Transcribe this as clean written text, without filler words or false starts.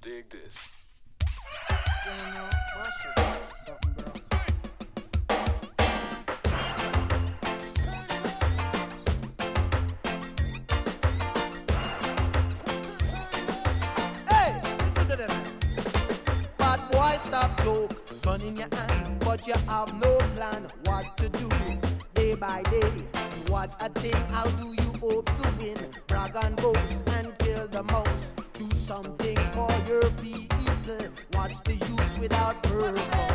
Dig this. Something broke. Hey, listen to this. Bad boy, stop joke. Gun in your hand, but you have no plan what to do day by day. What a thing, how do you hope to win? Brag and boast and kill the mouse. Do something for your people. What's the use without purpose?